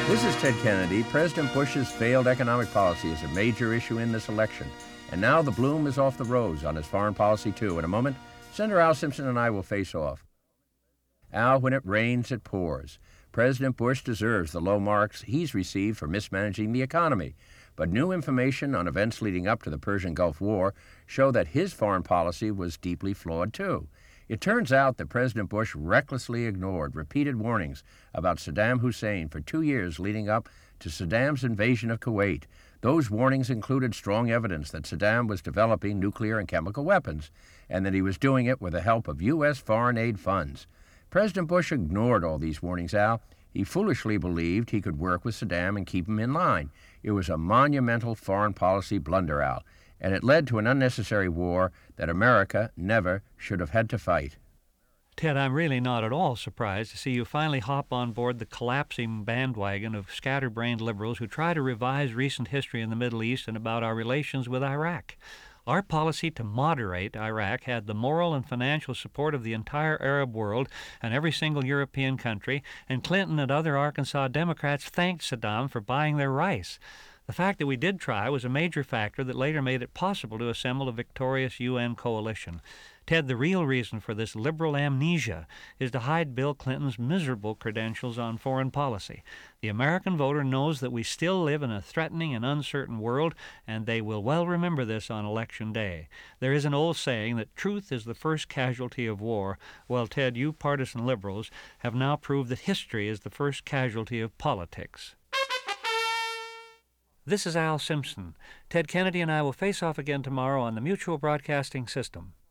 This is Ted Kennedy. President Bush's failed economic policy is a major issue in this election. And now the bloom is off the rose on his foreign policy, too. In a moment, Senator Al Simpson and I will face off. Al, when it rains, it pours. President Bush deserves the low marks he's received for mismanaging the economy. But new information on events leading up to the Persian Gulf War show that his foreign policy was deeply flawed, too. It turns out that President Bush recklessly ignored repeated warnings about Saddam Hussein for 2 years leading up to Saddam's invasion of Kuwait. Those warnings included strong evidence that Saddam was developing nuclear and chemical weapons, and that he was doing it with the help of U.S. foreign aid funds. President Bush ignored all these warnings, Al. He foolishly believed he could work with Saddam and keep him in line. It was a monumental foreign policy blunder, Al, and it led to an unnecessary war that America never should have had to fight. Ted, I'm really not at all surprised to see you finally hop on board the collapsing bandwagon of scatterbrained liberals who try to revise recent history in the Middle East and about our relations with Iraq. Our policy to moderate Iraq had the moral and financial support of the entire Arab world and every single European country, and Clinton and other Arkansas Democrats thanked Saddam for buying their rice. The fact that we did try was a major factor that later made it possible to assemble a victorious UN coalition. Ted, the real reason for this liberal amnesia is to hide Bill Clinton's miserable credentials on foreign policy. The American voter knows that we still live in a threatening and uncertain world, and they will well remember this on Election Day. There is an old saying that truth is the first casualty of war. Well, Ted, you partisan liberals have now proved that history is the first casualty of politics. This is Al Simpson. Ted Kennedy and I will face off again tomorrow on the Mutual Broadcasting System.